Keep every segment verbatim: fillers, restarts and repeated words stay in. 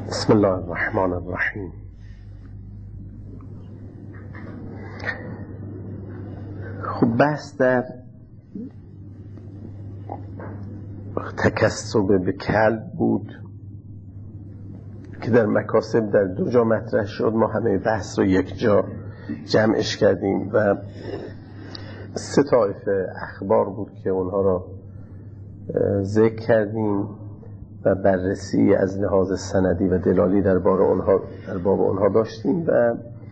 بسم الله الرحمن الرحیم. خب بحث در تکسب به کلب بود که در مکاسب در دو جا مطرح شد. ما همه بحث رو یک جا جمعش کردیم و سه طایفه اخبار بود که اونها رو ذکر کردیم و بررسی از لحاظ سندی و دلالی در باب اونها در باب اونها داشتیم و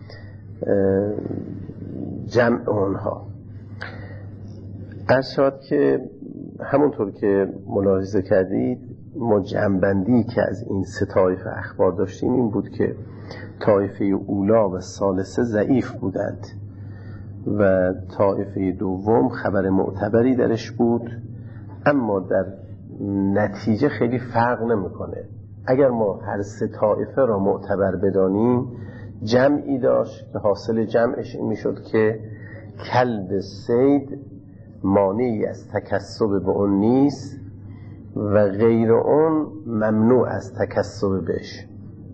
جمع اونها. عرض شد که همونطور که ملاحظه کردید ما جمع‌بندی که از این سه طایفه اخبار داشتیم این بود که طایفه اولا و ثالثه ضعیف بودند و طایفه دوم خبر معتبری درش بود، اما در نتیجه خیلی فرق نمیکنه. اگر ما هر سه طایفه را معتبر بدانیم جمعی داشت که حاصل جمعش این میشد که کلب صید مانعی از تکسب به اون نیست و غیر اون ممنوع از تکسب بهش.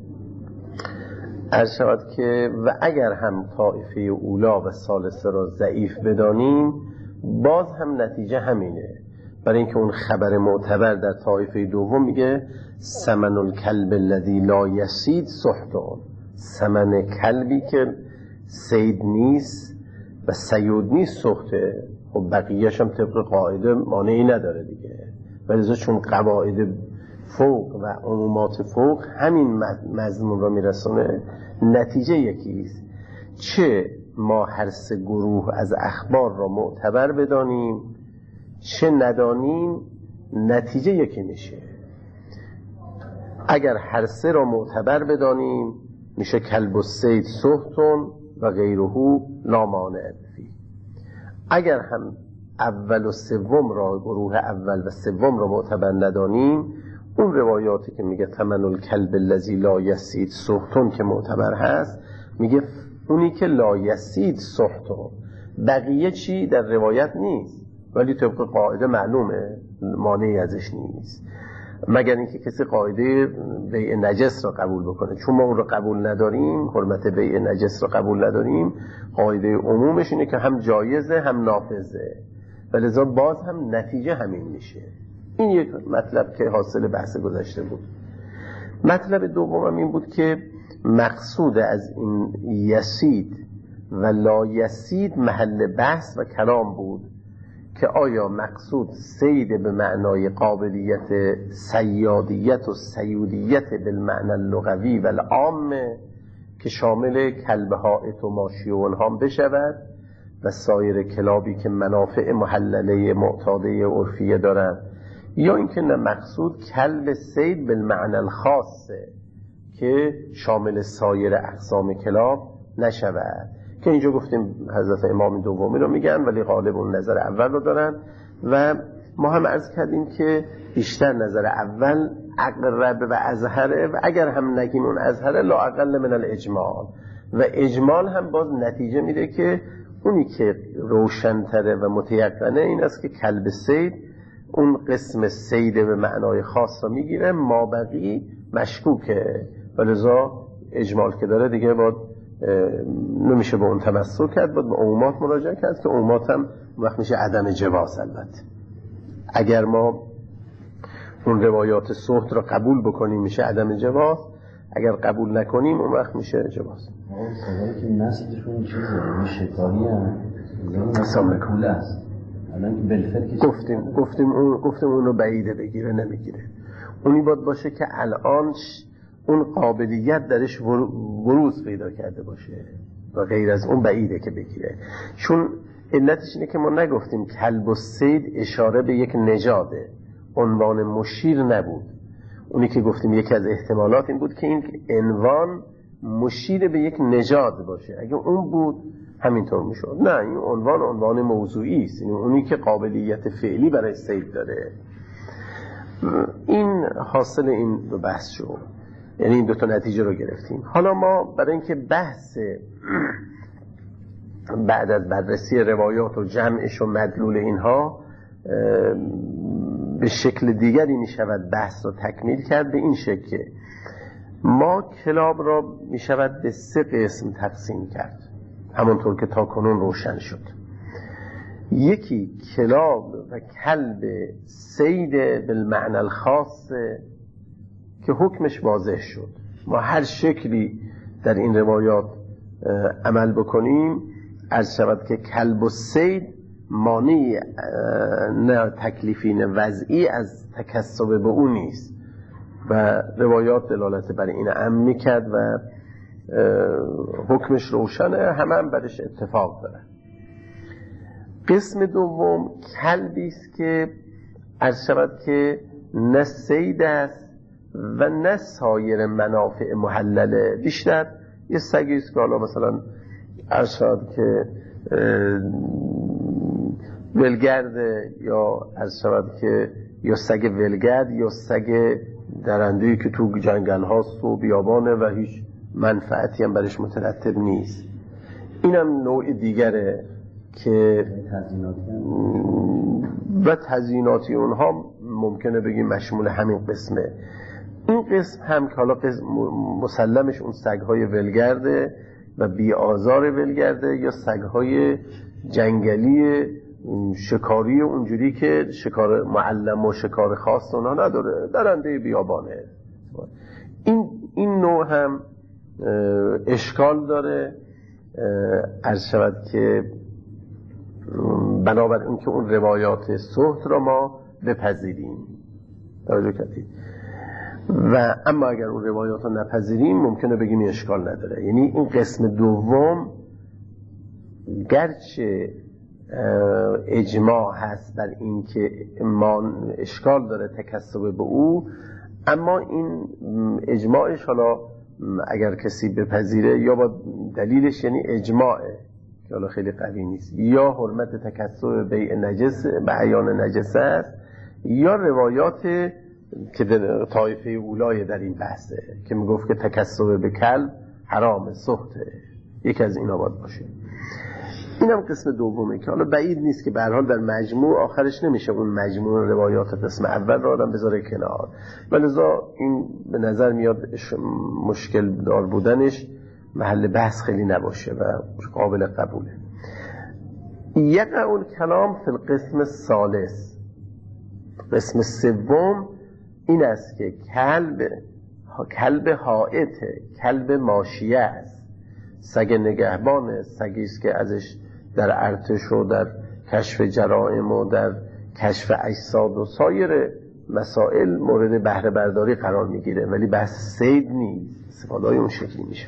عرض شود که و اگر هم طایفه اولا و ثالثه را ضعیف بدانیم باز هم نتیجه همینه، برای اینکه اون خبر معتبر در طایفه دوم میگه ثمن الکلب الذی لا یصید سحت، ثمن کلبی که صید نیست و صیود نیست سحته. خب بقیه‌اش هم طبق قاعده مانعی نداره دیگه، ولی چون قواعد فوق و عمومات فوق همین مضمون را میرسونه نتیجه یکیست. چه ما هر سه گروه از اخبار را معتبر بدانیم چه ندانیم نتیجه یکی میشه. اگر هر سه را معتبر بدانیم میشه کلب الصید سحتون و غیره لا مانع فیه. اگر هم اول و سوم را گروه اول و سوم را معتبر ندانیم اون روایاتی که میگه ثمن الکلب الذی لا یصید سحتون که معتبر هست میگه اونی که لا یصید سحتون، بقیه چی در روایت نیست ولی طبق قاعده معلومه مانعی ازش نیست، مگر اینکه کسی قاعده بیع نجس را قبول بکنه. چون ما اون را قبول نداریم، حرمت بیع نجس را قبول نداریم، قاعده عمومش اینه که هم جایزه هم نافذه، ولذا باز هم نتیجه همین میشه. این یک مطلب که حاصل بحث گذشته بود. مطلب دوم این بود که مقصود از این یسید و لا یسید محل بحث و کلام بود که آیا مقصود صید به معنای قابلیت صیادیت و صیودیت بالمعنی اللغوی و العام که شامل کلب هائط و ماشی و اونهام بشود و سایر کلابی که منافع محلله معتاده عرفیه دارن، یا اینکه نه مقصود کلب صید بالمعنی الخاصه که شامل سایر اقسام کلاب نشود، که اینجا گفتیم حضرت امام دومی رو میگن ولی غالب اون نظر اول رو دارن و ما هم عرض کردیم که بیشتر نظر اول اقرب و ازهره و اگر هم نگیم اون ازهره لا اقل من الاجمال، و اجمال هم باز نتیجه میده که اونی که روشنتره و متیقنه این است که کلب صید اون قسم صید به معنای خاص رو میگیره، ما بقی مشکوکه، ولذا اجمال که داره دیگه باید نمیشه به اون تمسک کرد، باید به عمومات مراجعه کرد که عمومات هم وقت میشه عدم جواز. البته اگر ما اون روایات سحت رو قبول بکنیم میشه عدم جواز، اگر قبول نکنیم اون وقت میشه جواز. سوالی که نسلشون چیزه میشکاری هم اصلا نکول است گفتیم گفتیم اون گفتیم اون رو بعیده بگیره نمیگیره، اونی باید باشه که الان اون قابلیت درش بروز پیدا کرده باشه و غیر از اون بعیده که بگیره. چون علتش اینه که ما نگفتیم کلب و صید اشاره به یک نژاده، عنوان مشیر نبود. اونی که گفتیم یکی از احتمالات این بود که این عنوان مشیر به یک نژاد باشه، اگه اون بود همینطور میشد. نه، این عنوان عنوان موضوعی است، این اونی که قابلیت فعلی برای صید داره. این حاصل این بحث شد، یعنی این دو تا نتیجه رو گرفتیم. حالا ما برای اینکه بحث بعد از بررسی روایات و جمعش و مدلول اینها به شکل دیگری می شود بحث رو تکمیل کرد، به این شکل که ما کلاب را می شود به سه قسم تقسیم کرد، همونطور که تا کنون روشن شد. یکی کلاب و کلب صید بالمعنى الخاص که حکمش واضح شد. ما هر شکلی در این روایات عمل بکنیم، عرض شود که کلب و صید مانع نه تکلیفی نه وضعی از تکسب به اون نیست و روایات دلالت بر این امر میکرد و حکمش روشنه، همه هم برش اتفاق داره. قسم دوم کلبی است که عرض شود که نه صید است و نه سایر منافع محلله، بیشتر یه سگی است که حالا مثلا عرض شود که ولگرد یا عرض شود که یا سگ ولگرد یا سگ درنده‌ای که تو جنگل هاست و بیابانه و هیچ منفعتی هم برش مترتب نیست. اینم نوع دیگره که و تزییناتی اونها ممکنه بگیم مشمول همین قسمه. این قسم هم که حالا مسلمش اون سگ‌های ولگرده و بی آزار ولگرده یا سگ‌های جنگلی شکاری اونجوری که شکار معلم و شکار خاص اونا نداره، درنده بیابانه. این این نوع هم اشکال داره، عرض شود که بنابر این که اون روایات صحت را ما بپذیریم توجه کردید و اما اگر اون روایات رو نپذیریم ممکنه بگیم اشکال نداره. یعنی این قسم دوم گرچه اجماع هست بر این که ما اشکال داره تکسب به او، اما این اجماعش حالا اگر کسی بپذیره یا با دلیلش یعنی اجماعه که حالا خیلی قوی نیست، یا حرمت تکسب بیع نجس به عیان نجس است، یا روایات که در طایفه اولای در این بحثه که میگفت که تکسب به کلب حرام سخته، یکی از اینا باید باشه. اینم قسم دومه که حالا بعید نیست که به هر حال در مجموع آخرش نمیشه اون مجموع روایات قسم اول را آدم بذاره کنار، ولذا این به نظر میاد مشکل دار بودنش محل بحث خیلی نباشه و قابل قبوله. یقع الکلام فی القسم الثالث، قسم سوم این است که کلب کلب حائطه، کلب ماشیه است، سگ نگهبانه، سگی است که ازش در ارتش و در کشف جرائم و در کشف اجساد و سایر مسائل مورد بهره برداری قرار میگیره، ولی بحث صید نیست، استفاده‌های اون شکلی میشه.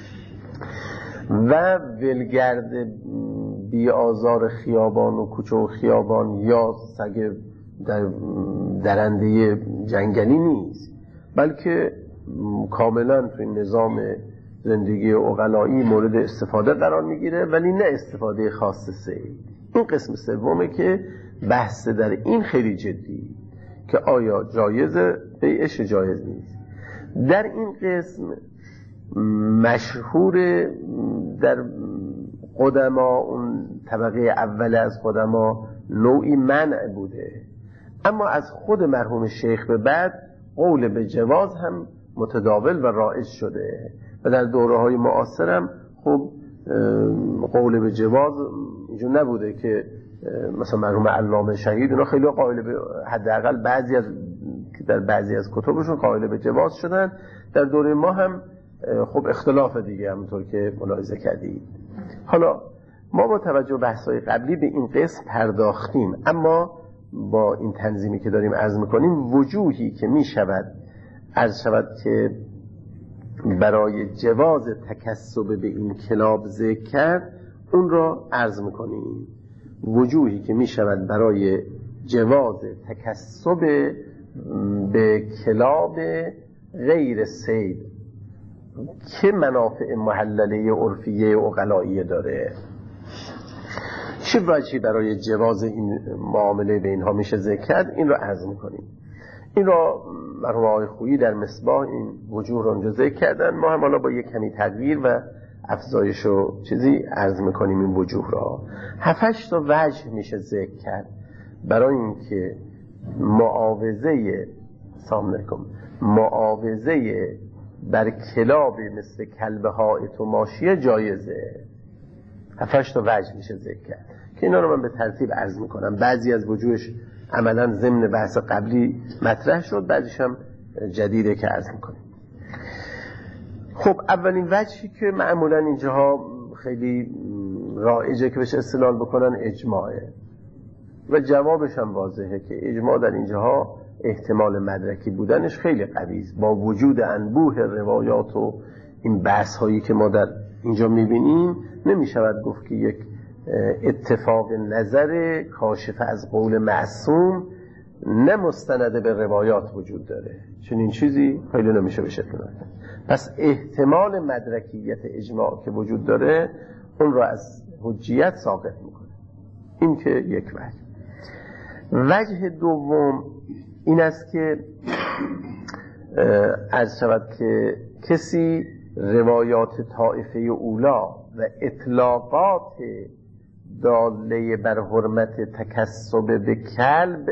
و ولگرد بی آزار خیابان و کوچه و خیابان یا سگ در درنده جنگلی نیست، بلکه کاملا توی نظام زندگی عقلایی مورد استفاده قرار میگیره، ولی نه استفاده خاص صید. این قسم سومه که بحث در این خیلی جدی که آیا جایزه بیعش جایز نیست. در این قسم مشهور در قدما، اون طبقه اول از قدما نوعی منع بوده، اما از خود مرحوم شیخ به بعد قول به جواز هم متداول و رایج شده و در دوره های معاصر هم خب قول به جواز اینجور نبوده که مثلا مرحوم علامه شهید اونا خیلی قائل به حداقل بعضی از در بعضی از کتبشون قائل به جواز شدن. در دوره ما هم خب اختلاف دیگه همونطور که ملاحظه کردید. حالا ما با توجه بحث‌های قبلی به این قسم پرداختیم، اما با این تنظیمی که داریم عرض میکنیم وجوهی که میشود عرض شود که برای جواز تکسب به این کلاب ذکر کرد اون را عرض میکنیم. وجوهی که میشود برای جواز تکسب به کلاب غیر صید که منافع محلله عرفیه و عقلائیه داره، چه وجهی برای جواز این معامله به اینها میشه ذکر کرد، این را عرض میکنیم. این را مرحوم آقای خویی در مصباح این وجوه را اونجا ذکر کردن، ما هم حالا با یک کمی تغییر و افزایش و چیزی عرض میکنیم این وجوه را. هفتش تا وجه میشه ذکر کرد برای اینکه معاوضه سلام علیکم معاوضه بر کلاب مثل کلب حائط و ماشیه جایزه. هفتش تا وجه میشه ذکر کرد که اینا رو من به ترتیب عرض میکنم. بعضی از وجوهش عملا ضمن بحث قبلی مطرح شد، بعضیش هم جدیده که عرض میکنیم. خب اولین وجهی که معمولا اینجاها خیلی رایجه که بشه استدلال بکنن اجماعه و جوابش هم واضحه که اجماع در اینجاها احتمال مدرکی بودنش خیلی قویه. با وجود انبوه روایات و این بحث هایی که ما در اینجا میبینیم نمیشود گفت که یک اتفاق نظر کاشف از قول معصوم نه مستند به روایات وجود داره. چنین چیزی خیلی نمیشه بشه اطلاع. پس احتمال مدرکیت اجماع که وجود داره اون رو از حجیت ساقط میکنه. این که یک وجه. وجه دوم این است که عرض شود که کسی روایات طائفه اولا و اطلاقات داله بر حرمت تکسب به کلب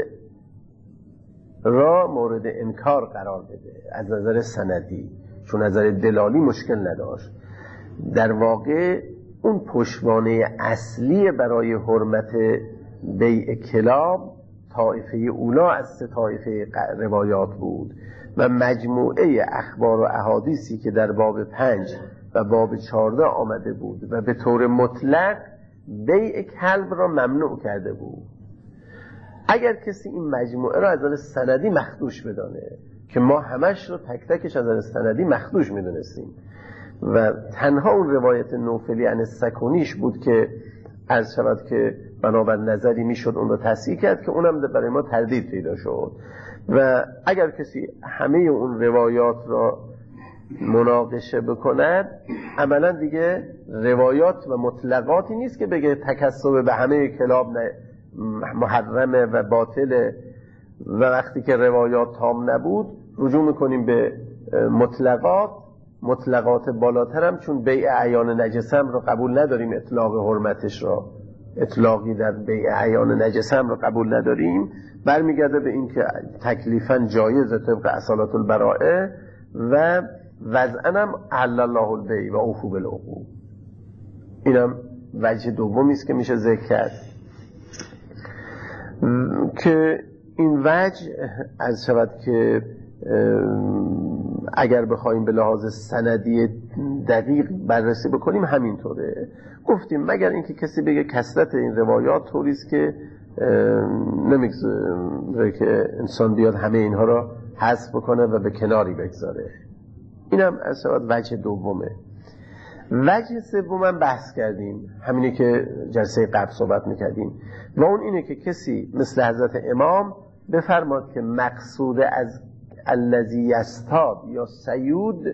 را مورد انکار قرار بده از نظر سندی، چون نظر دلالی مشکل نداشت. در واقع اون پشتوانه اصلی برای حرمت بیع کلاب طائفه اولا از سه طائفه روایات بود و مجموعه اخبار و احادیثی که در باب پنج و باب چارده آمده بود و به طور مطلق بیع کلب را ممنوع کرده بود. اگر کسی این مجموعه را از نظر سندی مخدوش بدانه که ما همش رو تک تکش از نظر سندی مخدوش میدونستیم و تنها اون روایت نوفلی عن السکونیش بود که عرض شود که بنابر نظری میشد اون رو تصحیح کرد که اونم برای ما تردید پیدا شد و اگر کسی همه اون روایات را مناقشه بکند عملا دیگه روایات و مطلقاتی نیست که بگه تکسب به همه کلاب محرمه و باطله و وقتی که روایات تام نبود رجوع میکنیم به مطلقات. مطلقات بالاتر هم چون بیع عیان نجسه هم رو قبول نداریم، اطلاق حرمتش را اطلاقی در بیع عیان نجسه هم رو قبول نداریم، برمیگرده به این که تکلیفاً جایزه طبق اصالات البراءه و وضعاً هم احل الله البیع و اوفوا بالعقود. اینم وجه دومی است که میشه ذکر کرد که این وجه از شود که اگر بخوایم به لحاظ سندی دقیق بررسی بکنیم همینطوره. گفتیم مگر اینکه کسی بگه کثرت این روایات طوریست که نمیگذاره که انسان بیاد همه اینها را حذف بکنه و به کناری بگذاره. اینم از شود وجه دومه. وجه سوم بحث کردیم، همینی که جلسه قبل صحبت میکردیم و اون اینه که کسی مثل حضرت امام بفرماد که مقصود از الذی یصطاد یا سیود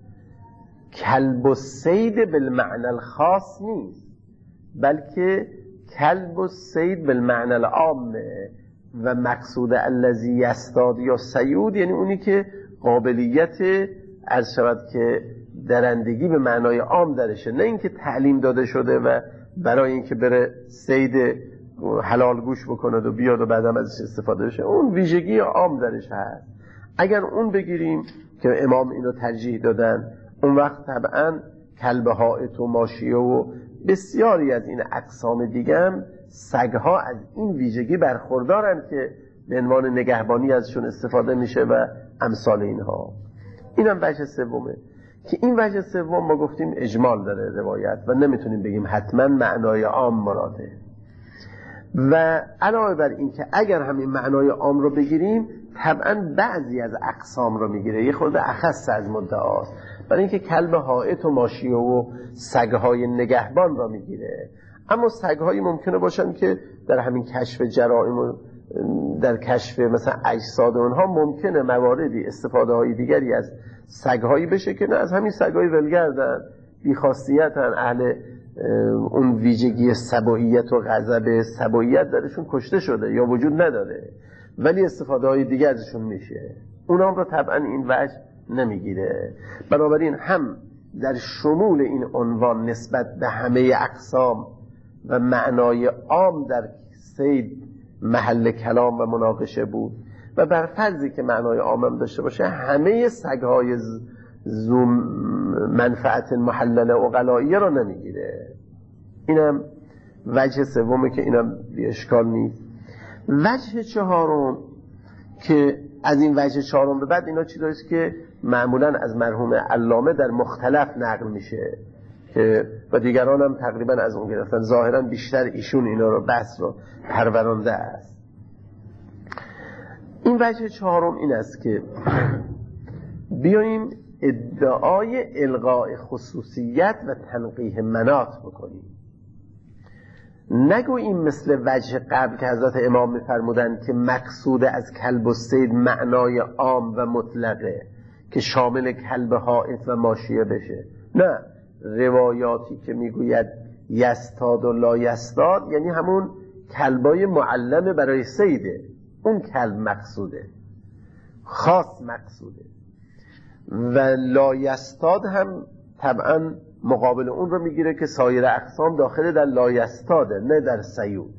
کلب الصید بالمعنى الخاص نیست، بلکه کلب الصید بالمعنى العام و مقصود الذی یصطاد یا سیود یعنی اونی که قابلیت عرض شود که درندگی به معنای عام درشه، نه اینکه تعلیم داده شده و برای اینکه بره صید حلال گوش بکنه و بیاد و بعدم ازش استفاده بشه، اون ویژگی عام درش هست. اگر اون بگیریم که امام اینو ترجیح دادن، اون وقت طبعا کلب حائط و ماشیه و بسیاری از این اقسام دیگه هم سگها از این ویژگی برخوردارن که به عنوان نگهبانی ازشون استفاده میشه و امثال اینها. اینم وجه سومه که این وجه سوم ما گفتیم اجمال داره روایت و نمیتونیم بگیم حتما معنای عام مراده و علاوه بر این که اگر همین معنای عام رو بگیریم طبعا بعضی از اقسام رو میگیره، یه خورده اخص از مدعاست، برای اینکه کلب حائط و ماشیه و سگهای نگهبان رو میگیره. اما سگهایی ممکنه باشن که در همین کشف جرائم و در کشف مثلا اجساد اونها ممکنه مواردی استفاده های دیگری از سگهایی بشه که نه از همین سگهای ولگردن، بیخاصیتن، اهل اون ویژگی سبوییت و غضب سبوییت درشون کشته شده یا وجود نداره ولی استفاده های دیگه ازشون میشه، اونا هم رو طبعا این وجه نمیگیره. بنابراین هم در شمول این عنوان نسبت به همه اقسام و معنای عام در صید محل کلام و مناقشه بود و بر فرضی که معنای عام هم داشته باشه همه سگهای ذو منفعت محلله عقلائیه را نمیگیره. اینم وجه سومه که اینم بی اشکال نیست. وجه چهارم که از این وجه چهارم به بعد اینا چیزاییست که معمولا از مرحوم علامه در مختلف نقل میشه که و دیگران هم تقریبا از اون گرفتن. ظاهرا بیشتر ایشون اینا رو بحث رو پرورانده است. این وجه چهارم این است که بیاییم ادعای الغاء خصوصیت و تنقیح مناط بکنیم. نگوییم مثل وجه قبل که حضرت امام می‌فرمودند که مقصود از کلب و صید معنای عام و مطلقه که شامل کلب حائط و ماشیه بشه. نه، روایاتی که میگوید یستاد و لا یستاد یعنی همون کلبای معلم برای صیده، اون کلب مقصوده، خاص مقصوده. و لا یستاد هم طبعا مقابل اون رو میگیره که سایر اقسام داخل در لا یستاده، نه در صیود.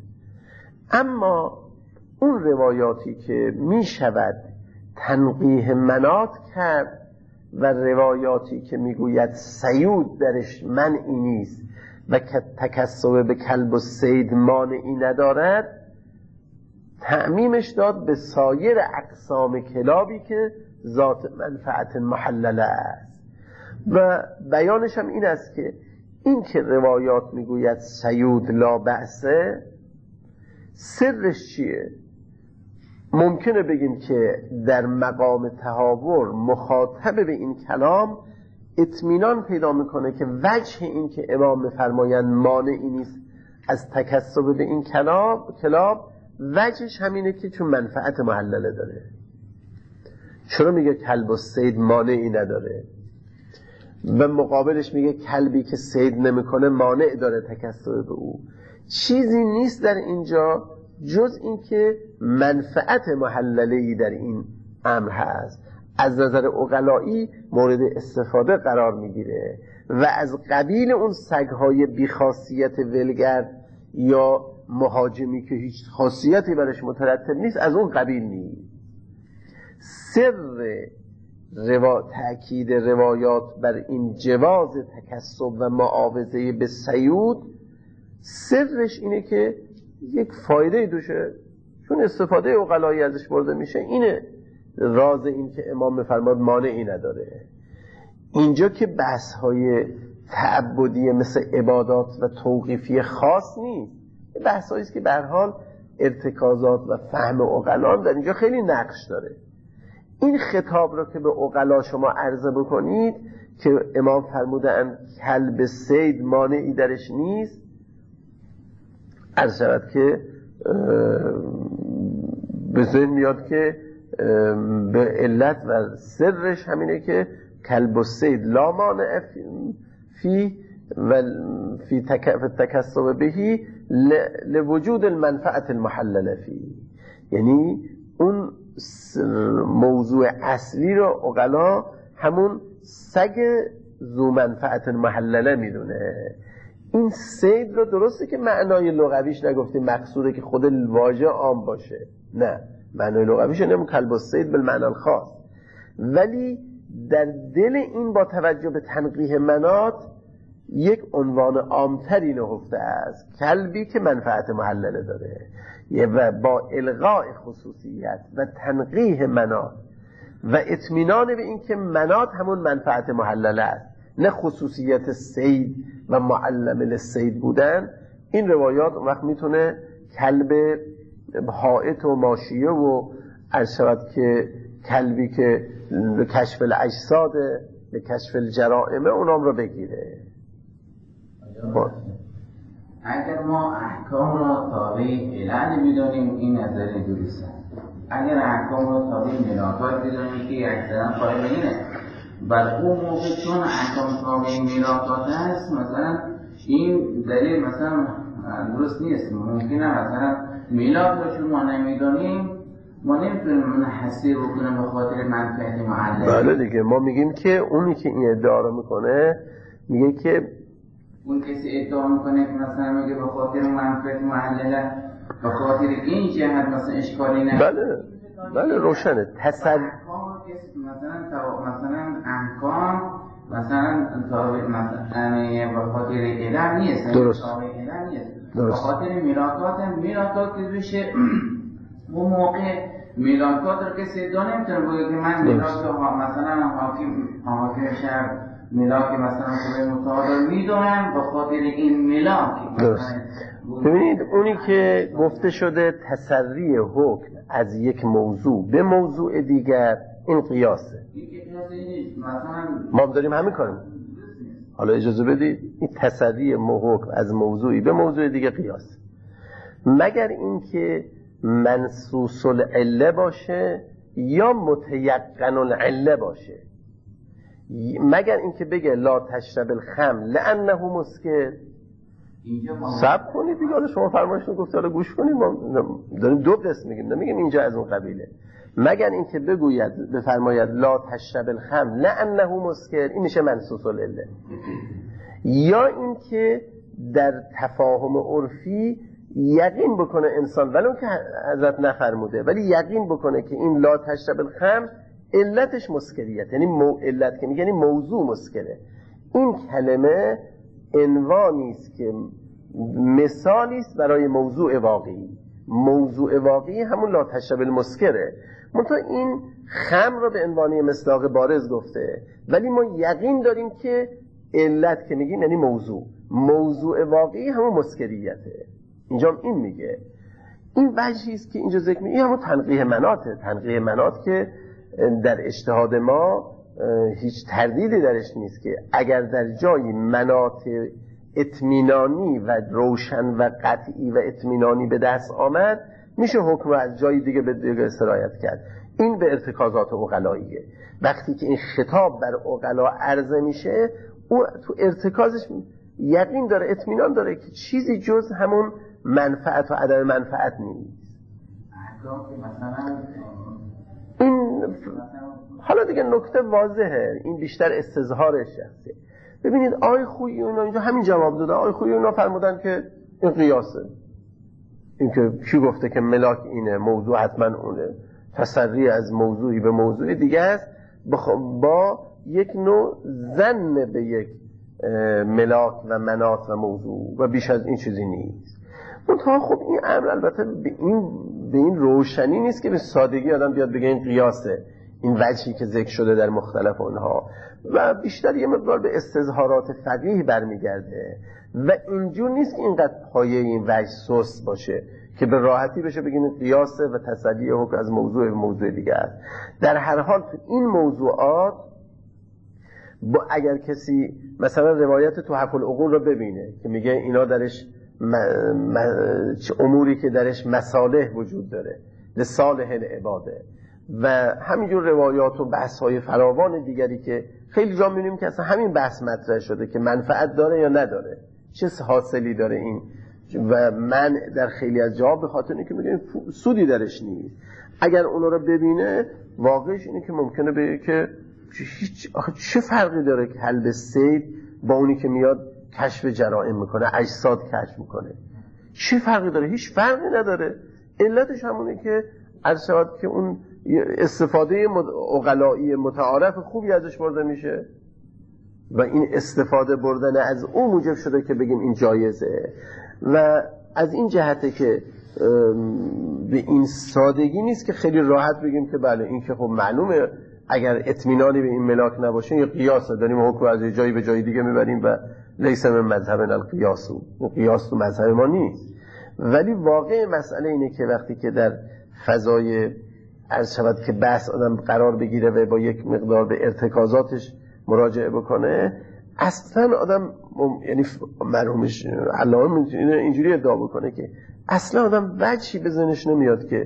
اما اون روایاتی که میشود تنقیح مناط کرد و روایاتی که میگوید صیود درش منعی نیست و که تکسب به کلب و صید مانعی ندارد، تعمیمش داد به سایر اقسام کلابی که ذات منفعت محلله است. و بیانش هم این است که این که روایات میگوید صیود لا بأسه، سرش چیه؟ ممکنه بگیم که در مقام تهاور مخاطب به این کلام اطمینان پیدا میکنه که وجه این که امام میفرمایند مانعی نیست از تکسب به این کلاب کلاب وجهش همینه که چون منفعت محلله داره. چرا میگه کلب و صید مانعی نداره و مقابلش میگه کلبی که صید نمیکنه مانع داره تکسب به او؟ چیزی نیست در اینجا جز این که منفعت محلله‌ای در این امر هست، از نظر عقلایی مورد استفاده قرار میگیره و از قبیل اون سگهای بیخاصیت ولگرد یا مهاجمی که هیچ خاصیتی برش مترتب نیست، از اون قبیل نیست. سر روا... تأکید روایات بر این جواز تکسب و معاوضه به صیود، سرش اینه که یک فایده دوشه، چون استفاده عقلایی ازش برده میشه. اینه راز این که امام میفرماد مانعی نداره. اینجا که بحث های تعبدی مثل عبادات و توقیفی خاص نیست، بحث هاییست که به هر حال ارتکازات و فهم عقلا در اینجا خیلی نقش داره. این خطاب رو که به عقلا شما عرضه بکنید که امام فرمودن کلب صید مانعی درش نیست، عرض شود که به ذهن میاد که به علت و سرش همینه که کلب و صید لا مانع فی و فی تکسب بهی لوجود المنفعت المحلله فی، یعنی اون موضوع اصلی رو عقلا همون سگ ذو منفعت محلله میدونه. این صید رو درسته که معنای لغویش نگفتیم مقصوده که خود واژه عام باشه، نه، معنای لغویش نمون کلب و صید بالمعنی الخاص، ولی در دل این با توجه به تنقیح مناط یک عنوان عامتری نهفته است، کلبی که منفعت محلله داره و با الغاء خصوصیت و تنقیح مناط و اطمینان به این که مناط همون منفعت محلله است، نه خصوصیت صید و معلم للصید بودن. این روایات اون وقت میتونه کلب حائط و ماشیه و عرض شود که کلبی که کشف الاجساد به کشف الجرائم اونام رو بگیره. اگر ما احکام را تابع علل میدانیم این نظر درست است. اگر احکام را تابع ملاکات بدانیم که اکثرا قائل اینه، بر اون موقع چون احکام تابع ملاکات هست مثلا این دلیل مثلا درست نیست. ممکنه مثلا میلاد رو چون ما نمیدانیم ما نمیتونیم منحصر بکنیم به خاطر منفعت معلل. بله دیگه، ما میگیم که اونی که این ادعا رو میکنه میگه که اون کسی ادعا میکنه که مثلا میگه به خاطر منفعت معلله، به خاطر این جهت مثلا اشکالی نه. بله بله روشنه. تصل کسی مثلا تا مثلا احکام مثلا تابع مثلا به خاطر علم نیست، درست تابع علم نیست، به درست خاطر میراثات میراثات که بشه اون موقع میراثات رو کسی دو نمیتونه بگه که من میراث ها مثلا حاکم حاکم شهر ملاک مثلا خوبه متعادل میدونم به خاطر این ملاک. درست. ببینید اونی که گفته شده تسری حکم از یک موضوع به موضوع دیگر این قیاسه. ما داریم همین کاریم. حالا اجازه بدید این تسری حکم از موضوعی به موضوع دیگه قیاسه، مگر اینکه منصوص العله باشه یا متیقن العله باشه، مگر اینکه بگه لا تشرب الخمر لانه مسکر. صبر کنید دیگه، حالا شما فرمایشتون گفته حالا گوش کنید، ما داریم دو قسم میگیم، نمیگیم اینجا از اون قبیله. مگر اینکه بگوید بفرماید لا تشرب الخمر لانه مسکر، این میشه منصوص العله. یا اینکه در تفاهم عرفی یقین بکنه انسان، ولو که حضرت نفرموده، ولی یقین بکنه که این لا تشرب الخمر علتش مسکریت، یعنی مو علت که میگه یعنی موضوع مسکره. این کلمه عنوانی است که مثالی است برای موضوع واقعی. موضوع واقعی همون لا تشرب المسکره، منتها این خمر رو به عنوان مصداق بارز گفته، ولی ما یقین داریم که علت که میگیم یعنی موضوع موضوع واقعی همون مسکریته. اینجا این میگه این وجهی است که اینجا ذکر میگه همون تنقیح مناطه. تنقیح مناط که در اجتهاد ما هیچ تردیدی درش نیست که اگر در جایی مناط اطمینانی و روشن و قطعی و اطمینانی به دست آمد، میشه حکم رو از جایی دیگه به دیگه سرایت کرد. این به ارتکازات عقلاییه. وقتی که این خطاب بر عقلا عرضه میشه، او تو ارتکازش یقین داره، اطمینان داره که چیزی جز همون منفعت و عدم منفعت نیست. این حالا دیگه نکته واضحه، این بیشتر استظهار شخصه. ببینید آی خویی اونا اینجا همین جواب داده. آی خویی اونا فرمودن که این قیاسه. این که کی گفته که ملاک اینه، موضوع حتما اونه، تسری از موضوعی به موضوع دیگه است، با یک نوع ظن به یک ملاک و مناط و موضوع و بیش از این چیزی نیست. منتها خب این امر البته به این به این روشنی نیست که به سادگی آدم بیاد بگه این قیاسه، این وجهی که ذکر شده در مختلف اونها، و بیشتر یه مقدار به استظهارات فقیه برمیگرده و اینجور نیست که اینقدر پایه این وجه سست باشه که به راحتی بشه بگیم قیاسه و تسلی حکم از موضوع به موضوع دیگه است. در هر حال تو این موضوعات با اگر کسی مثلا روایت تحف العقول رو ببینه که میگه اینا درش م... م... اموری که درش مصالح وجود داره لصالح العباده، و همینجور روایات و بحث‌های فراوان دیگری که خیلی جا می‌بینیم که اصلا همین بحث مطرح شده که منفعت داره یا نداره، چه حاصلی داره این، و من در خیلی از جواب به خاطر اینکه میگم سودی درش نیست. اگر اونا رو ببینه واقعش اینه که ممکنه بگه که هیچ آخه چه فرقی داره که حلب صید با اونی که میاد کشف جرائم میکنه، اجساد کشف میکنه، چه فرقی داره؟ هیچ فرقی نداره. علتش همونه که عرض شود که اون استفاده عقلایی متعارف خوبی ازش برده میشه و این استفاده بردن از اون موجب شده که بگیم این جایزه، و از این جهته که به این سادگی نیست که خیلی راحت بگیم که بله این که خب معلومه اگر اطمینانی به این ملاک نباشه یه قیاسه، داریم حکم از جایی به جای دیگه میبریم و لیس من مذهبنا القیاس، قیاس تو مذهب ما نیست. ولی واقع مسئله اینه که وقتی که در فضای عرض شود که بحث آدم قرار بگیره و با یک مقدار به ارتکازاتش مراجعه بکنه، اصلا آدم یعنی مرحومش علامه میتونه اینجوری ادعا بکنه که اصلا آدم وجهی به ذهنش نمیاد که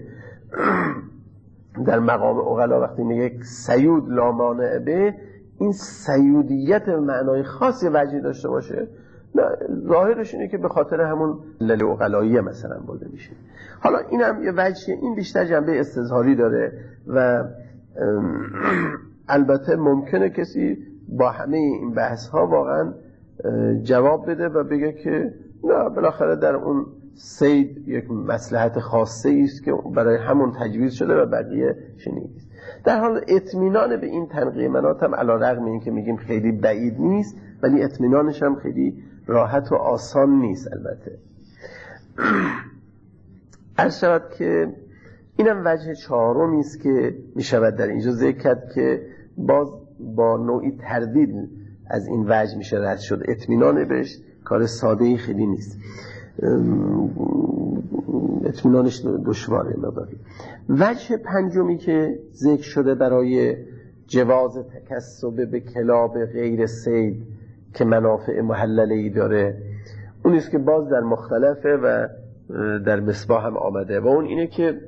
در مقام عقلا وقتی میگه سیود لا مانع به، این سیودیت معنای خاصی وجهی داشته باشه. نه، ظاهرش اینه که به خاطر همون لل عقلایی مثلا برده میشه. حالا این هم یه وجهی، این بیشتر جنبه استظهاری داره و البته ممکنه کسی با همه این بحث ها واقعا جواب بده و بگه که نه بالاخره در اون صید یک مصلحت خاصه است که برای همون تجویز شده و بقیه نیست. در حال اطمینان به این تنقیمنات هم علی رغم این که میگیم خیلی بعید نیست، ولی اطمینانش هم خیلی راحت و آسان نیست. البته عرض شود که اینم وجه چهارمی است که میشود در اینجا ذکر کرد که باز با نوعی تردید از این وجه میشه رد شد. اطمینان بهش کار ساده‌ای خیلی نیست، اطمینانش دشواره مباری. وجه پنجمی که ذکر شده برای جواز تکسب به کلاب غیر صید که منافع محلله‌ای داره، اون است که باز در مختلفه و در مصباح هم آمده و اون اینه که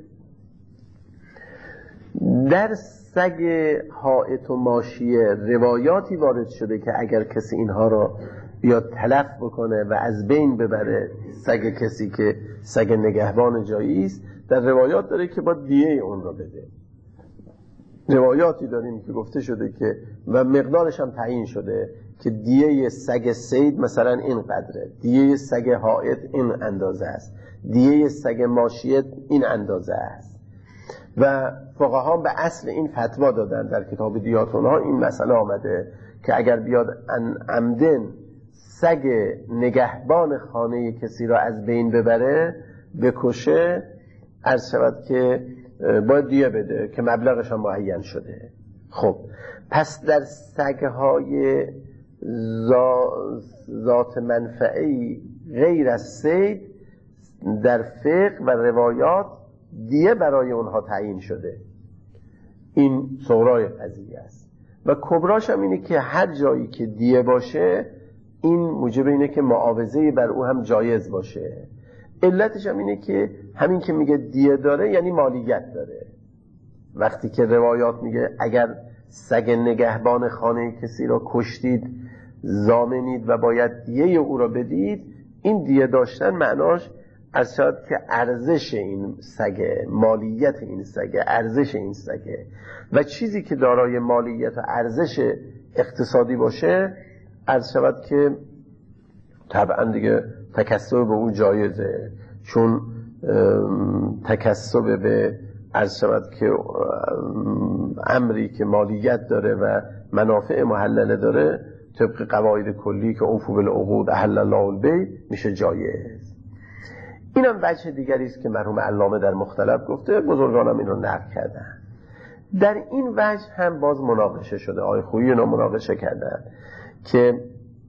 در سگ حائط و ماشیه روایاتی وارد شده که اگر کسی اینها را بیاد تلف بکنه و از بین ببره سگ کسی که سگ نگهبان جایی است، در روایات داره که با دیه اون را بده. روایاتی داریم که گفته شده که و مقدارش هم تعیین شده که دیه سگ صید مثلا این قدره، دیه سگ حائط این اندازه است، دیه سگ ماشیه این اندازه است. و فقها به اصل این فتوا دادن در کتاب دیاتون ها این مسئله آمده که اگر بیاد عمدن سگ نگهبان خانه کسی را از بین ببره بکشه، عرض شود که باید دیه بده که مبلغش هم معین شده. خب پس در سگهای ذات منفعی غیر از صید در فقه و روایات دیه برای اونها تعیین شده. این صغرای قضیه است و کبراش هم اینه که هر جایی که دیه باشه این موجب اینه که معاوضه بر او هم جایز باشه. علتش هم اینه که همین که میگه دیه داره یعنی مالیت داره. وقتی که روایات میگه اگر سگ نگهبان خانه کسی را کشتید ضامنید و باید دیه او را بدید، این دیه داشتن معناش از شاید که ارزش این سگه، مالیت این سگه، ارزش این سگه و چیزی که دارای مالیت و ارزش اقتصادی باشه عرض شود که طبعا دیگه تکسب به اون جایزه، چون تکسب به عرض شود که امری که مالیت داره و منافع محلله داره طبق قواعد کلی که اوفوا بالعقود احل الله البیع میشه جایز. اینم وجه دیگری است که مرحوم علامه در مختلف گفته، بزرگانم این رو نقل کردن. در این وجه هم باز مناقشه شده، آقای خویی اینا مناقشه کردن که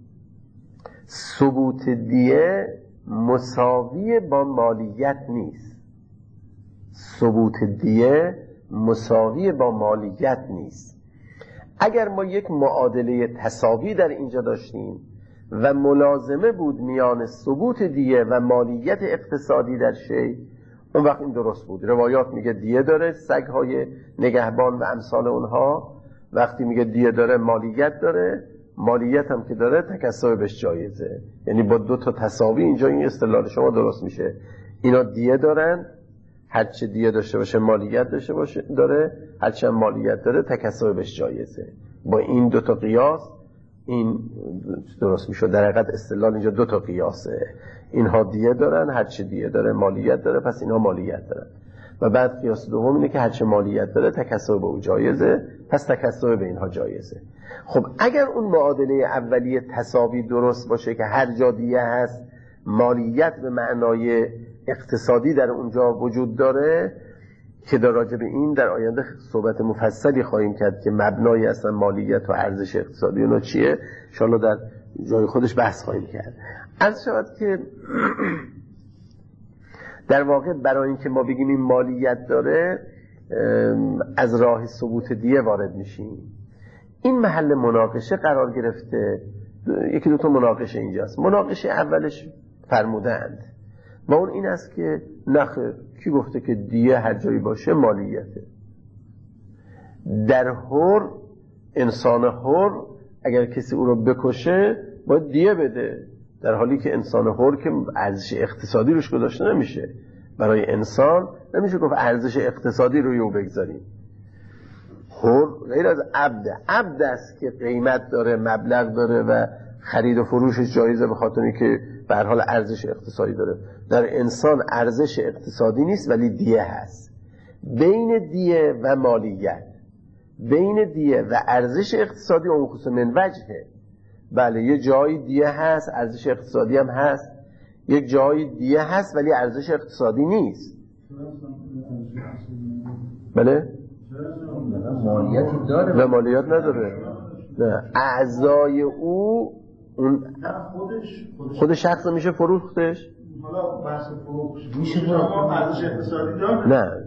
ثبوت دیه مساوی با مالیت نیست. ثبوت دیه مساوی با مالیت نیست. اگر ما یک معادله تساوی در اینجا داشتیم و ملازمه بود میان ثبوت دیه و مالیت اقتصادی در شی، اون وقت این درست بود. روایات میگه دیه داره سگ‌های نگهبان و امثال اونها، وقتی میگه دیه داره مالیت داره، مالیت هم که داره تکسب بهش جایزه. یعنی با دو تا تساوی اینجا این اصطلاح شما درست میشه. اینا دیه دارن، هرچه دیه داشته باشه مالیت داشته باشه داره، هرچه هم مالیت داره تکسب بهش جایزه. با این دو تا قیاس این درست میشه. در حقیقت اصطلاح اینجا دو تا قیاسه. اینها دیه دارن، هرچه دیه داره مالیت داره، پس اینها مالیت دارن. و بعد قیاس دوم اینه که هرچه مالیت داره تکسب به او جایزه، پس تکسب به اینها جایزه. خب اگر اون معادله اولیه تساوی درست باشه که هر جا دیه هست مالیت به معنای اقتصادی در اونجا وجود داره، که در راجع به این در آینده صحبت مفصلی خواهیم کرد که مبنای اصلا مالیت و ارزش اقتصادی اونا چیه، انشاءالله در جای خودش بحث خواهیم کرد. عرض شود که در واقع برای اینکه ما بگیم این مالیت داره از راه ثبوت دیه وارد میشیم. این محل مناقشه قرار گرفته، یکی دو تا مناقشه اینجاست. مناقشه اولش فرمودند و اون این است که نخیر، کی گفته که دیه هر جایی باشه مالیته؟ در حر، انسان حر اگر کسی او رو بکشه باید دیه بده، در حالی که انسان حر که ارزش اقتصادی روش گذاشته نمیشه. برای انسان نمیشه گفت ارزش اقتصادی روی او بگذاریم. حر غیر از عبد، عبد است که قیمت داره، مبلغ داره و خرید و فروشش جایزه به خاطری که به هر حال ارزش اقتصادی داره. در انسان ارزش اقتصادی نیست ولی دیه هست. بین دیه و مالیت بین دیه و ارزش اقتصادی اون خصوص من وجهه. بله یه جایی دیه هست ارزش اقتصادی هم هست، یک جایی دیه هست ولی ارزش اقتصادی نیست. بله مالیاتی داره نه مالیات نداره، نه اعضای او اون خود شخص میشه فروختش. حالا بحث فروش میشه شما ارزش اقتصادی داره؟ نه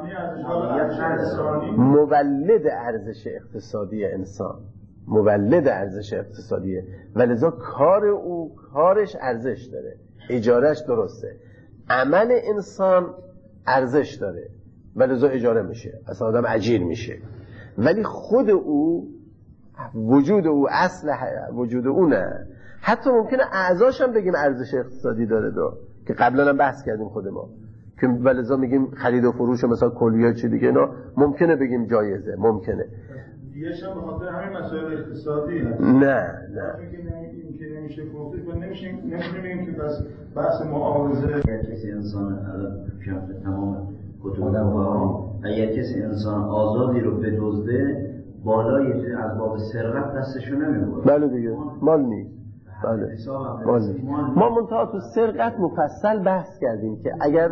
ارزش مولد ارزش اقتصادی انسان، مولد ارزش اقتصادیه و لذا کار او کارش ارزش داره، اجارهش درسته. عمل انسان ارزش داره و لذا اجاره میشه، اصلا آدم اجیر میشه. ولی خود او وجود او اصل وجود او نه. حتی ممکنه اعضاش هم بگیم ارزش اقتصادی داره دو که قبلا هم بحث کردیم خود ما که ولذا میگیم خرید و فروش مثلا کلیه چی دیگه اینا ممکنه بگیم جایزه، ممکنه دیگه شما به خاطر همین مسائل اقتصادی هست. نه نه این که نمیشه گفتید و نمیشه نمیشه بگیم که بس بحث معاوضه. اگر کسی انسان الان پیام تمام کتب ها اگر کسی انسان آزادی رو بدزده بالای از باب سرقت دستشو نمیبره. بله دیگه مال نیست. بله مال نیست. ما منتها تو سرقت مفصل بحث کردیم که اگر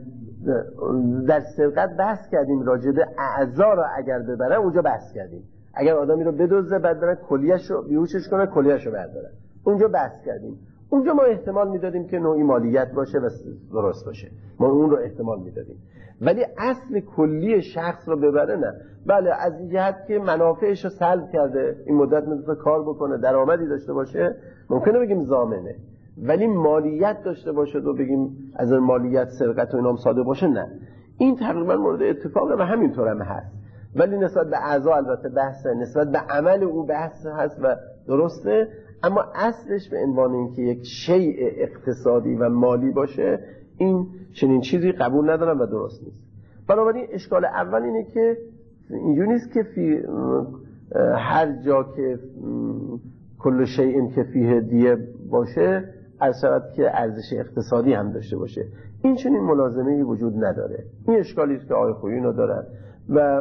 در سرقت بحث کردیم راجع به اعضا را اگر ببره اونجا بحث کردیم. اگر آدمی رو بدزده بعد برن کلیه‌شو بیهوشش کنه کلیه‌شو بردارن اونجا بحث کردیم. اونجا ما احتمال میدادیم که نوعی مالیت باشه و درست باشه، ما اون رو احتمال میدادیم. ولی اصل کلی شخص رو ببره نه. بله از این جهت که منافعش رو سلب کرده این مدت میتونه کار بکنه درآمدی داشته باشه ممکنه بگیم ضامنه، ولی مالیت داشته باشه و بگیم از این مالیت سرقت و اینام صادق باشه نه. این تقریبا مورد اتفاقه و همینطور هم هست. ولی نسبت به اعضا البته بحثه، نسبت به عمل او بحث هست و درسته، اما اصلش به عنوان اینکه یک شیء اقتصادی و مالی باشه این چنین چیزی قبول ندارم و درست نیست. بنابراین اشکال اول اینه که اینجوری نیست که فی هر جا که کل شیء که فیه دیه باشه از شود که ارزش اقتصادی هم داشته باشه. این چنین ملازمه‌ای وجود نداره. این اشکالی است که آقای خویی اینو دارن و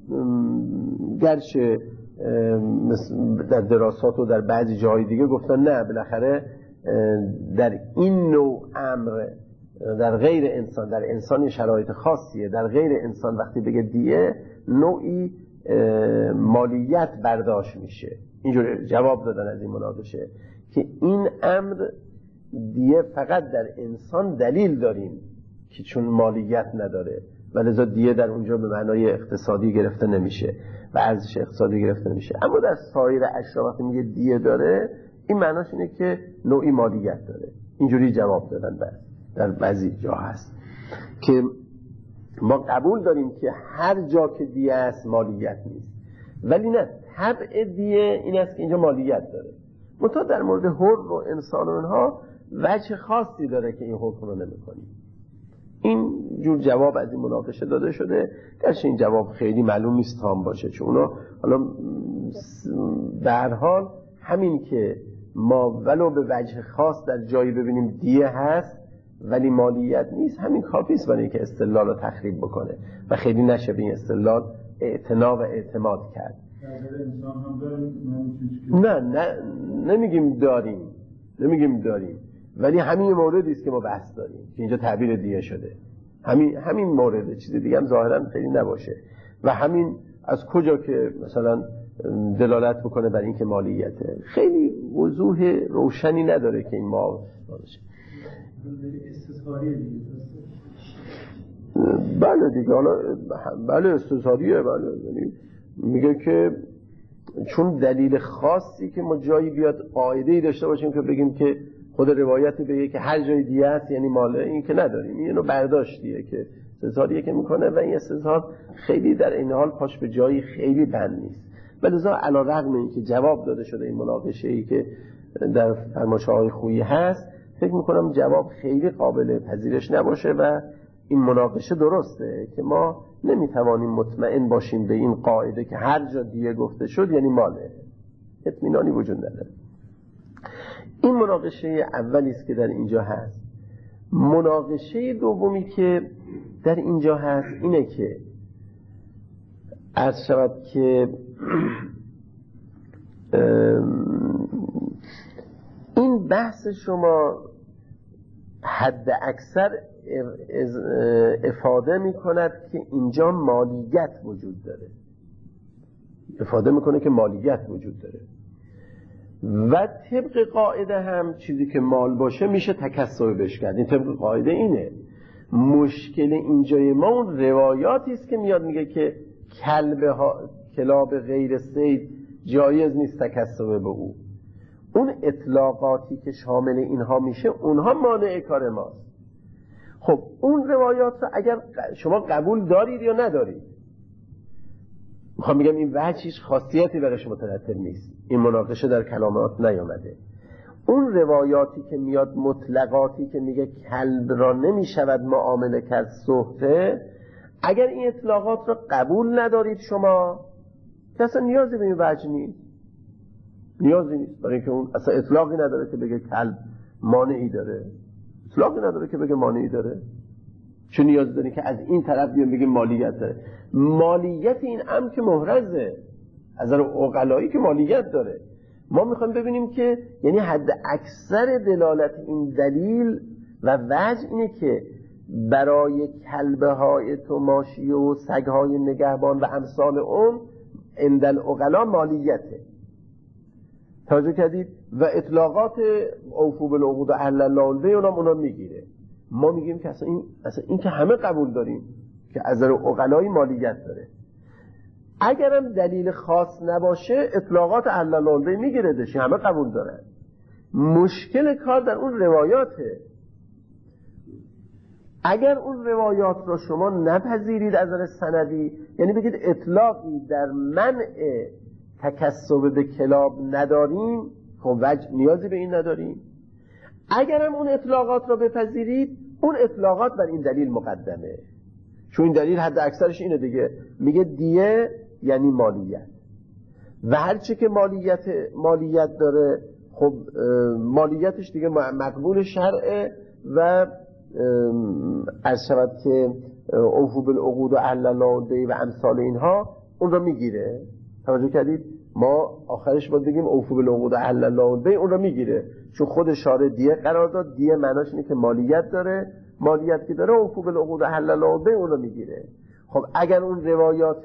گرچه در دراسات و در بعضی جای دیگه گفتن نه بالاخره در این نوع امر در غیر انسان، در انسان شرایط خاصیه، در غیر انسان وقتی بگه دیه نوعی مالیت برداشت میشه. اینجور جواب دادن از این مناقشه که این امر دیه فقط در انسان دلیل داریم که چون مالیت نداره و لذا دیه در اونجا به معنای اقتصادی گرفته نمیشه و ارزش اقتصادی گرفته نمیشه. اما در سایر اشیا وقتی میگه دیه داره این معناش اینه که نوعی مالیت داره. اینجوری جواب دادن بعد در بعضی جا هست که ما قبول داریم که هر جا که دیه است مالیت نیست، ولی نه طبع دیه این است که اینجا مالیت داره. منتها در مورد حر و انسان و اینها وجه خاصی داره که این حکم رو نمی‌کنیم. این جور جواب از این مناقشه داده شده، گرچه این جواب خیلی معلوم نیست تام باشه، چون اونا حالا به هر حال همین که ما ولو به وجه خاص در جایی ببینیم دیه هست ولی مالیت نیست همین کافی است برای اینکه استدلال رو تخریب بکنه و خیلی نشه به این استدلال اعتنا و اعتماد کرد. نه نه نمیگیم داریم نمیگیم داریم ولی همین موردی است که ما بحث داریم که اینجا تعبیر دیه شده. همین همین مورد، چیز دیگه هم ظاهرا خیلی نباشه و همین از کجا که مثلا دلالت بکنه بر اینکه مالیته خیلی وضوح روشنی نداره که این ما باشه. بله دیگه حالا بله استثاریه، بله یعنی میگه که چون دلیل خاصی که ما جایی بیاد قاعده‌ای داشته باشیم که بگیم که خود روایتی بگه که هر جای دیگه است یعنی ماله، این که نداریم. اینو برداشتیه که استثاریه که میکنه و این استثار خیلی در این حال پاش به جایی خیلی بند نیست. ولذا علی رغم اینکه جواب داده شده این مناقشه‌ای که در فرمایش‌های خویی هست فکر میکنم جواب خیلی قابل پذیرش نباشه و این مناقشه درسته که ما نمیتوانیم مطمئن باشیم به این قاعده که هر جا دیگه گفته شد یعنی ماله. اطمینانی وجود نداره. این مناقشه اولی است که در اینجا هست. مناقشه دومی که در اینجا هست اینه که عرض شود که این بحث شما حد اکثر افاده می کند که اینجا مالیت وجود داره، افاده میکنه که مالیت وجود داره و طبق قاعده هم چیزی که مال باشه میشه تکسب بهش کرد. این طبق قاعده اینه. مشکل اینجای ما اون روایاتی است که میاد میگه که کلب ها، کلاب غیر صید جایز نیست تکسب به او. اون اطلاقاتی که شامل اینها میشه اونها مانع کار ماست. خب اون روایات رو اگر شما قبول دارید یا ندارید، میخوام بگم این وجهش خاصیتی برایش مترتب نیست، این مناقشه در کلامات نیامده. اون روایاتی که میاد مطلقاتی که میگه کلب را نمیشود معامله کرد سهته، اگر این اطلاقات را قبول ندارید شما که اصلا نیازی به این وجه نیست، نیازی نیست، برای اینکه اون اصلا اطلاقی نداره که بگه کلب مانعی داره، اطلاقی نداره که بگه مانعی داره. چه نیاز داری که از این طرف بیان بگیم مالیت داره؟ مالیت این امر که محرزه، از نظر عقلایی که مالیت داره. ما میخوایم ببینیم که یعنی حد اکثر دلالت این دلیل و وجه اینه که برای کلبه های تماشی و سگ های نگهبان و امثال اون اندل عقلا مالیته. توجه کردید؟ و اطلاقات اوفو بالعقود و اهل الله البیع اونم اونا میگیره. ما میگیم که اصلا این, اصلا این که همه قبول داریم که از نظر عقلایی مالیت داره. اگرم دلیل خاص نباشه اطلاقات اهل الله البیع میگیره داشتی، همه قبول دارن. مشکل کار در اون روایاته. اگر اون روایات رو شما نپذیرید از نظر سندی، یعنی بگید اطلاقی در منع تکسب به کلاب نداریم، خب وجه نیازی به این نداریم. اگرم اون اطلاقات رو بپذیرید، اون اطلاقات بر این دلیل مقدمه، چون این دلیل حد اکثرش اینه دیگه، میگه دیه یعنی مالیت و هرچی که مالیت مالیت داره خب مالیتش دیگه مقبول شرعه و از شود که اوفو بالعقود و اهل الله البیع و امثال اینها اون رو میگیره. توجه کردید؟ ما آخرش باید بگیم اوفو بالعقود و اهل الله البیع اون رو میگیره، چون خود شارع دیه قرار داد. دیه معناش اینه که مالیت داره، مالیت که داره اوفو بالعقود و اهل الله البیع اون رو میگیره. خب اگر اون روایات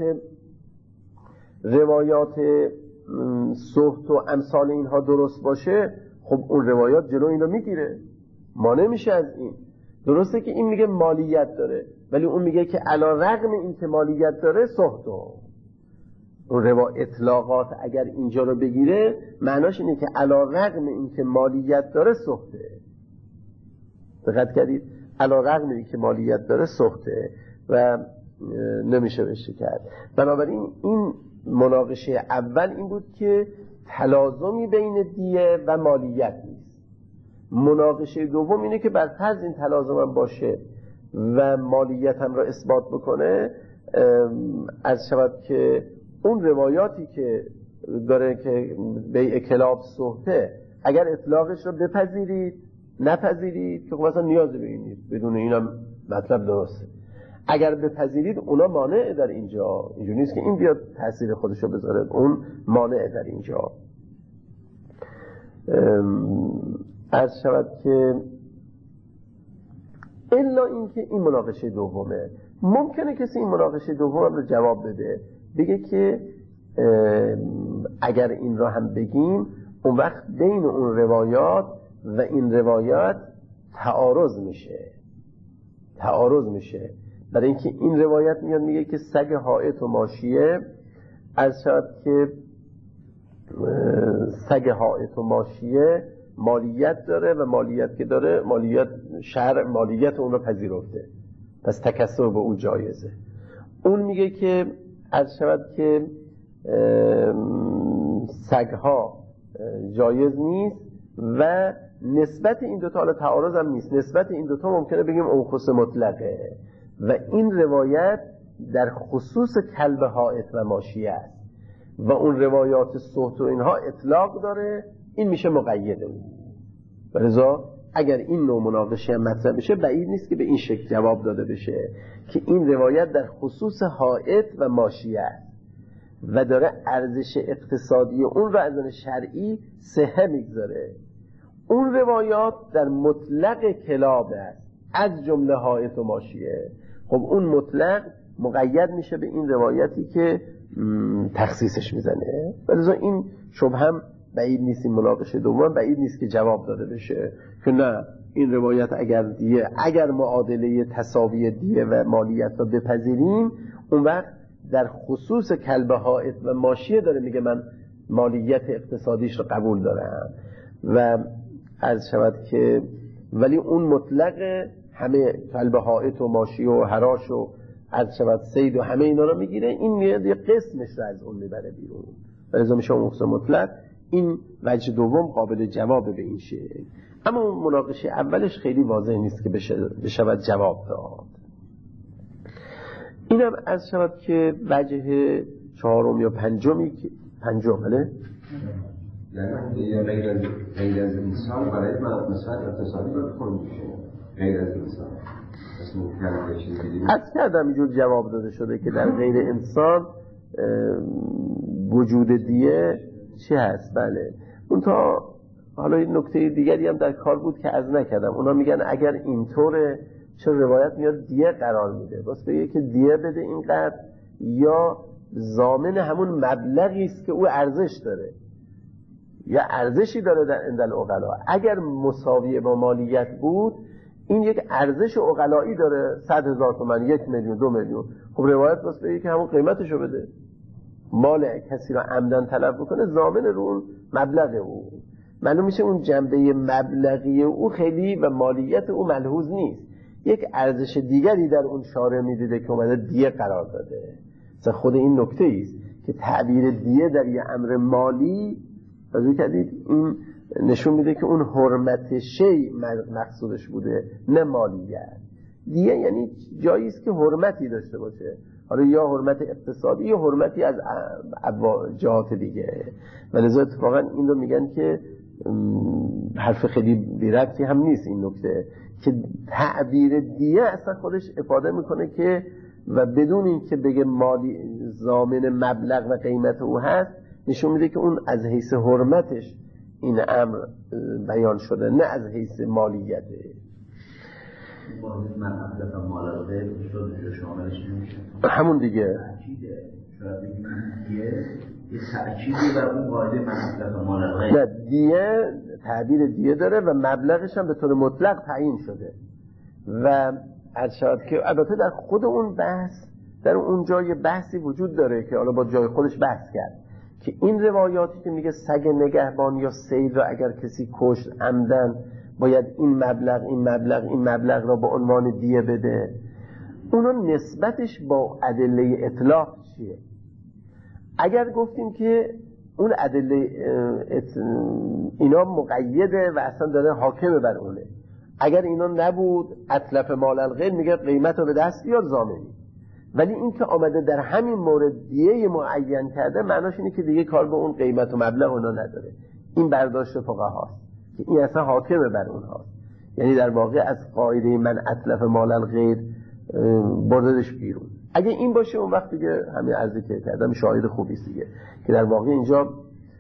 روایات سهت و امثال اینها درست باشه، خب اون روایات جلو این رو میگیره، مانع میشه از این. درسته که این میگه مالیت داره، ولی اون میگه که علی رغم این که مالیت داره سهت. اون روا اطلاقات اگر اینجا رو بگیره معناش اینه که علی رغم این که مالیت داره سهته. دقت کردید؟ علی رغم این که مالیت داره سهته و نمیشه بشه کرد. بنابراین این مناقشه اول این بود که تلازمی بین دیه و مالیت نیست. مناقشه دوم اینه که بر فرض این تلازم هم باشه و مالیت هم را اثبات بکنه، از شود که اون روایاتی که داره که بیع کلاب سهته، اگر اطلاقش رو بپذیرید نپذیرید که خب اصلا نیازی به این نیست، بدون اینم مطلب درسته. اگر بپذیرید اونا مانع در اینجا، اینجوری نیست که این بیاد تاثیر خودش رو بذاره، اون مانع در اینجا. عرض شود که الا اینکه این مناقشه دومه، ممکنه کسی این مناقشه دوم رو جواب بده، بگه که اگر این را هم بگیم اون وقت بین اون روایات و این روایات تعارض میشه تعارض میشه برای اینکه این روایت میاد میگه که سگ حائط و ماشیه، از شاید که سگ حائط و ماشیه مالیت داره و مالیت که داره مالیت شرع مالیت اون رو پذیرفته، پس تکسب به او جایزه. اون میگه که از شود که سگها جایز نیست و نسبت این دوتا حالا تعارض هم نیست، نسبت این دوتا ممکنه بگیم انخص مطلقه و این روایت در خصوص کلب حائط و ماشیه است و اون روایات سهت و اینها اطلاق داره، این میشه مقیده اون. ولذا اگر این نوع مناقشه هم مطرح بشه بعید نیست که به این شکل جواب داده بشه که این روایت در خصوص حائط و ماشیه است و داره ارزش اقتصادی اون رو از نظر شرعی سهه میگذاره، اون روایات در مطلق کلاب است از جمله حائط و ماشیه. خب اون مطلق مقید میشه به این روایتی که تخصیصش میزنه. ولی این شبه هم بعید نیست، این مناقشه دوم بعید نیست که جواب داده بشه که نه این روایت اگر دیه اگر معادله تساوی دیه و مالیت رو بپذیریم، اون وقت در خصوص کلب حائط و ماشیه داره میگه من مالیت اقتصادیش رو قبول دارم. و عرض شود که ولی اون مطلق همه کلب حائط و ماشیه و حراش و عرض شود صید و همه اینا رو میگیره، این میاد یه قسمش رو از اون میبره بیرون و لذا میشه مخصوص مطلق. این وجه دوم قابل جواب به این شکل، اما اون مناقشه اولش خیلی واضح نیست که بشود جواب داد. اینم از شود که وجه چهارم یا پنجمی که پنجم بله یعنی غیر از غیر از انسان برای مسائل اقتصادی باید خون میشه غیر از انسان از کردم اینجور جواب داده شده که در غیر انسان وجود دیه چی هست. بله اون تا حالا این نکته دیگری هم در کار بود که از نکردم. اونا میگن اگر اینطوره چه روایت میاد دیه قرار میده، بس بگه که دیه بده اینقدر، یا ضامن همون مبلغی است که او ارزش داره یا ارزشی داره در اندل عقلا. اگر مساویه با مالیت بود این یک ارزش عقلایی داره، صد هزار تومان، یک میلیون، دو میلیون. خب روایت بس بگه که همون قیمتشو بده. مال کسی را عمدن طلب بکنه ضامن رو اون مبلغ او. معلوم میشه اون جنبه مبلغی او خیلی و مالیت او ملحوظ نیست، یک ارزش دیگری در اون شارع میدیده که اومده دیه قرار داده. مثلا خود این نکته ایست که تعبیر دیه در یه امر مالی توجه کردید این نشون میده که اون حرمت شی مقصودش بوده نه مالیت. دیه یعنی جایی است که حرمتی داشته باشه، حالا یا حرمت اقتصادی یا حرمتی از جهات دیگه. ولذا اتفاقا این رو میگن که حرف خیلی بی‌ربطی هم نیست این نکته که تعبیر دیه اصلا خودش افاده میکنه که و بدون این که بگه مالی ضامن مبلغ و قیمت او هست نشون میده که اون از حیث حرمتش این امر بیان شده نه از حیث مالیته. من افلف مال الغیر شد شاملش نمیشه همون دیگه تأکیده شاید بگیم دیگه یه تأکیدی بر اون قاعده من افلف مال الغیر. نه دیه تعبیر دیه داره و مبلغش هم به طور مطلق تعیین شده و ارشاد که البته در خود اون بحث در اون جای بحثی وجود داره که حالا با جای خودش بحث کرد که این روایاتی که میگه سگ نگهبان یا صید را اگر کسی کشت عمدن باید این مبلغ این مبلغ این مبلغ را به عنوان دیه بده، اونا نسبتش با ادله اطلاق چیه؟ اگر گفتیم که اون ادله اینا مقیده و اصلا داره حاکم بر اونه، اگر اینا نبود اتلف مال الغیر میگه قیمت رو به دست بیار ضامنی. ولی این که آمده در همین مورد دیه معین کرده معناش اینه که دیگه کار به اون قیمت و مبلغ اونا نداره. این برداشت فقهاست که این اصلا حاکم بر اونهاست، یعنی در واقع از قاعده من اتلف مال الغیر بردش بیرون. اگه این باشه اون وقت دیگه همین عرضی که کردم شاهد خوبی است دیگه که در واقع اینجا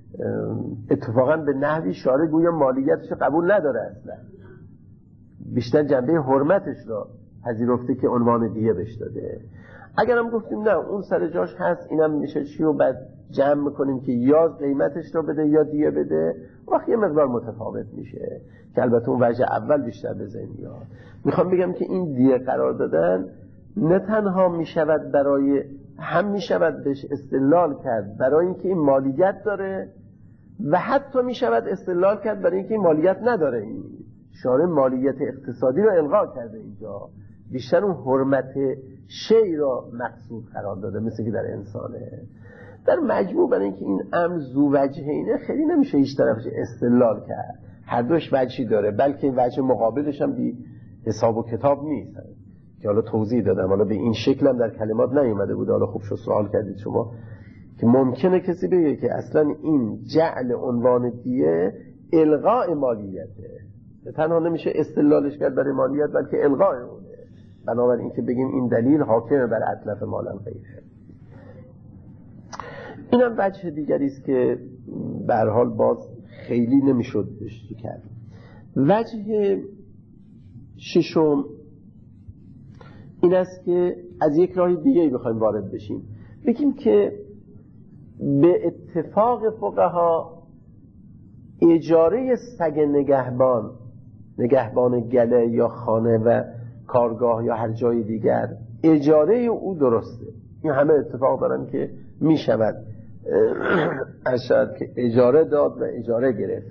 اتفاقا به نحوی شارع گویا مالیتش قبول نداره، اصلا بیشتر جنبه حرمتش را پذیرفته که عنوان دیه بهش داده. اگر هم گفتیم نه اون سر جاش هست اینم میشه چی و بعد جمع میکنیم که یا قیمتش را بده یا دیه بده، وقت یه مقدار متفاوت میشه که البته اون وجه اول بیشتر به ذهن میاد. میخوام بگم که این دیه قرار دادن نه تنها میشود برای هم میشود بهش استدلال کرد برای اینکه این مالیت داره و حتی میشود استدلال کرد برای اینکه این مالیت نداره. این شارع مالیت اقتصادی رو الغا کرده، اینجا بیشتر اون حرمت شی را مقصود قرار داده مثل که در انسانه. در مجموع برای اینکه این امر ذو وجهینه خیلی نمیشه هیچ طرفش استدلال کرد، هر دوش وجهی داره، بلکه وجه مقابلش هم بی حساب و کتاب نیست که حالا توضیح دادم. حالا به این شکل هم در کلمات نیومده بود، حالا خوب شد سوال کردید شما که ممکنه کسی بگه که اصلا این جعل عنوان دیه الغاء مالیته، تنها نمیشه استدلالش کرد برای مالیت بلکه الغاء اونه، بنابراین این که بگیم این دلیل حاکم بر اتلف مال الغیره. اینم وجه دیگری است که به هر حال باز خیلی نمیشد بهش کرد. وجه ششم این است که از یک راه دیگه بخوایم وارد بشیم، بگیم که به اتفاق فقها اجاره سگ نگهبان، نگهبان گله یا خانه و کارگاه یا هر جای دیگر، اجاره او درسته. این همه اتفاق دارن که می شود اشد که اجاره داد و اجاره گرفت.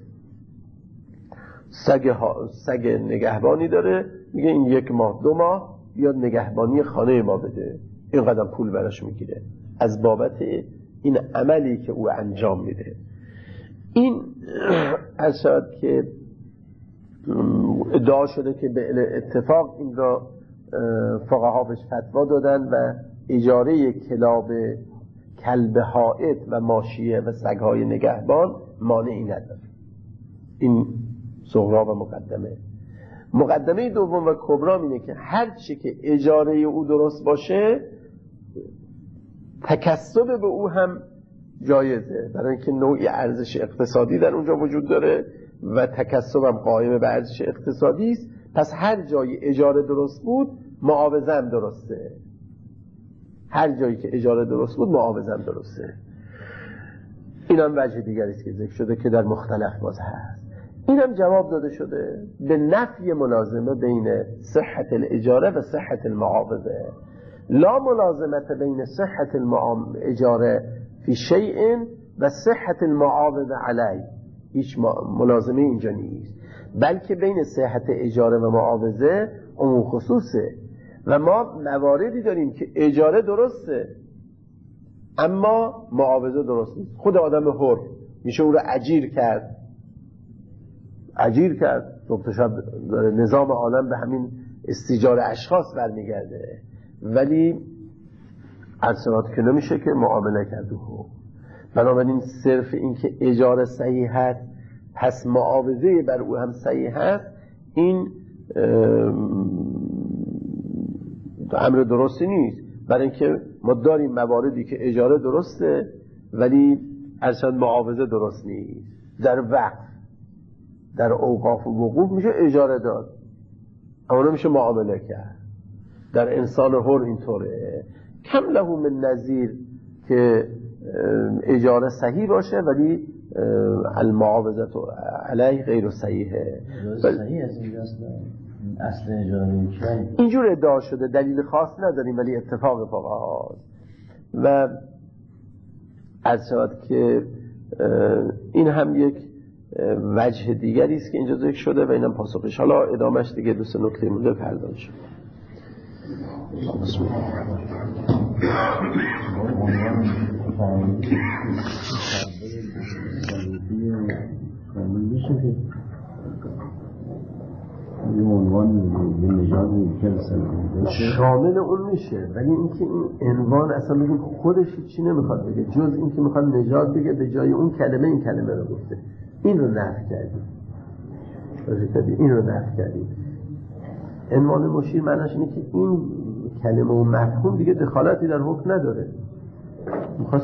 سگ, ها... سگ نگهبانی داره، میگه این یک ماه دو ماه یا نگهبانی خانه ما بده، این قدر پول براش میگیره از بابت این عملی که او انجام میده. این اشد که ادعا شده که به اتفاق این را فقها بهش فتوا دادن و اجاره کلاب کلب حائط و ماشیه و سگهای نگهبان مانعی نداره. این صغرا و مقدمه. مقدمه دوم و کبرا اینه که هر چی که اجاره او درست باشه تکسب به او هم جایزه، برای اینکه نوعی ارزش اقتصادی در اونجا وجود داره و تکسب هم قائم به ارزش اقتصادی است. پس هر جایی اجاره درست بود معاوضه هم درسته، هر جایی که اجاره درست بود معاوضه هم درسته. این هم وجه دیگری است که ذکر شده که در مختلف باز هست. این هم جواب داده شده به نفی ملازمه بین صحت الاجاره و صحت المعاوضه. لا ملازمت بین صحت الاجاره فی شیء و صحت المعاوضه علی. هیچ ملازمه اینجا نیست، بلکه بین صحت اجاره و معاوضه عموم خصوصه. و ما مواردی داریم که اجاره درسته اما معاوضه درست نیست. خود آدم حر میشه او رو اجیر کرد، اجیر کرد صبح تا شب داره. نظام عالم به همین استیجار اشخاص برمیگرده، ولی اصلاحات که نمیشه که معامله کرد. و بنابراین صرف این که اجاره صحیح هست پس معاوضه بر او هم صحیح هست، این امر درستی نیست. برای اینکه ما داریم مواردی که اجاره درسته ولی اصلا معاوضه درست نیست. در وقت، در اوقاف و وقوف میشه اجاره داد اما نمیشه معامله کرد. در انسان حر اینطوره. کم له من نظیر که اجاره صحیح باشه ولی المعاوضه علیه غیر صحیحه. صحیح از اینجاست اصل اجاره چیه؟ اینجور ادعا شده، دلیل خاص نداریم ولی اتفاق فقها هست. و از شد که این هم یک وجه دیگری است که اینجا ذکر شده و اینم پاسخش. حالا ادامهش دیگه دو سه نکته مونده پرداخت شد. بسم الله. شامل اون میشه، ولی اینکه این عنوان اصلا بگیم خودش چی نمیخواد بگه جز اینکه میخواد نژاد بگه به جای اون کلمه این کلمه رو گفته. این رو نفی کردیم، این رو نفی کردیم. عنوان مشیر معناش اینه که این کلمه و مفهوم دیگه دخالتی در حکم نداره.